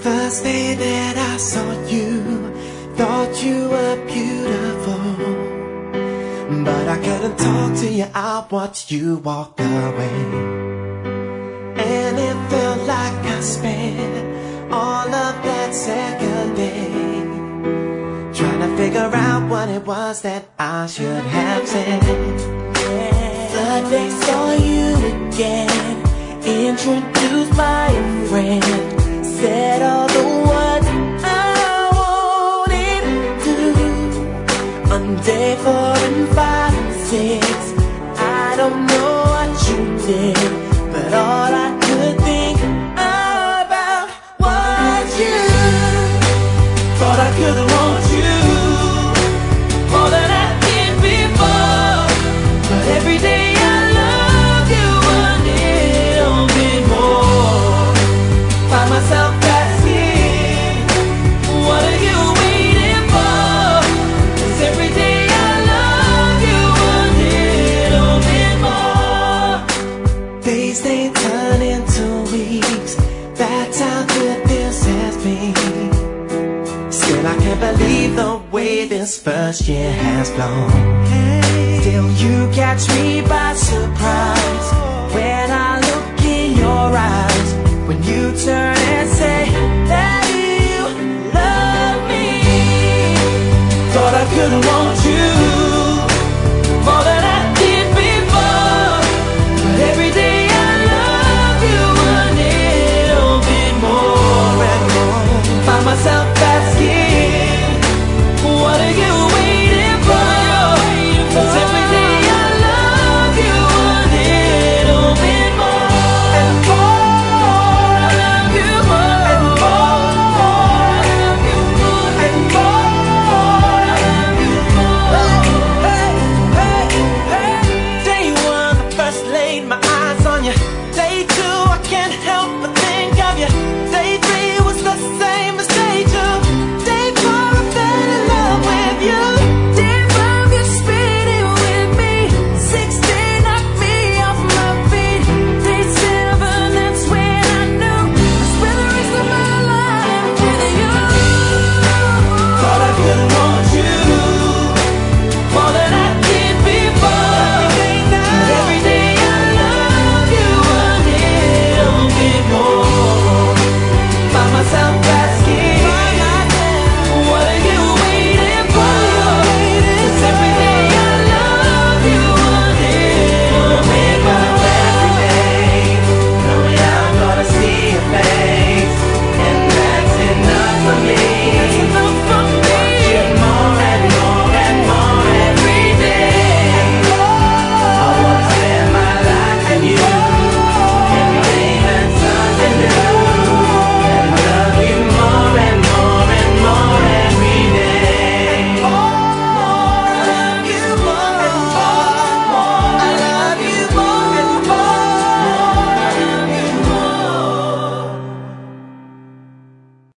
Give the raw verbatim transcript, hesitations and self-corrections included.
First day that I saw you, thought you were beautiful, but I couldn't talk to you, I watched you walk away. And it felt like I spent all of that second day trying to figure out what it was that I should have said. The day saw you again, introduced my friend, said all the words I wanted to. On day four and five and six, I don't know what you did, but all I could think about was you. Thought I could want you more than I did before, but every day I love you a little bit more. Find myself asking, what are you waiting for? 'Cause every day I love you a little bit more. Days they turn into weeks, that's how good this has been. Still I can't believe the way this first year has flown. Still you catch me by surprise when I look in your eyes, when you turn and say that you love me. Thought I could want you more than I did before, but every day I love you a little bit more and more. Find myself asking, what are you waiting for? 'Cause every day I love you a little bit more and more. I love you more and more. I love you more and more. I love you more. Hey, hey, hey. Day one, I first laid my eyes on you. Day two, I can't help